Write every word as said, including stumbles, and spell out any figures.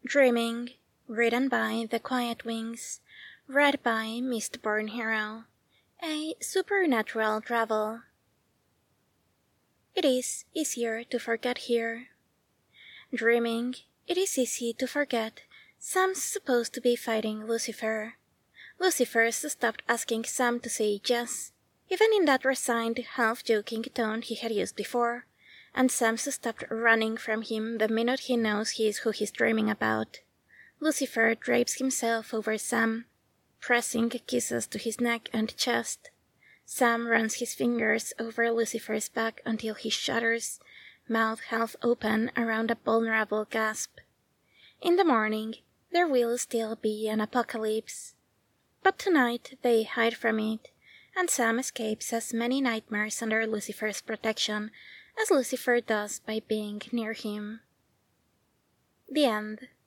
Dreaming, written by The Quiet Wings, read by Mistborn Hero, a supernatural travel. It is easier to forget here. Dreaming, it is easy to forget Sam's supposed to be fighting Lucifer. Lucifer stopped asking Sam to say yes, even in that resigned, half-joking tone he had used before, and Sam stopped running from him the minute he knows he is who he's dreaming about. Lucifer drapes himself over Sam, pressing kisses to his neck and chest. Sam runs his fingers over Lucifer's back until he shudders, mouth half open around a vulnerable gasp. In the morning, there will still be an apocalypse. But tonight they hide from it, and Sam escapes as many nightmares under Lucifer's protection as Lucifer does by being near him. The end.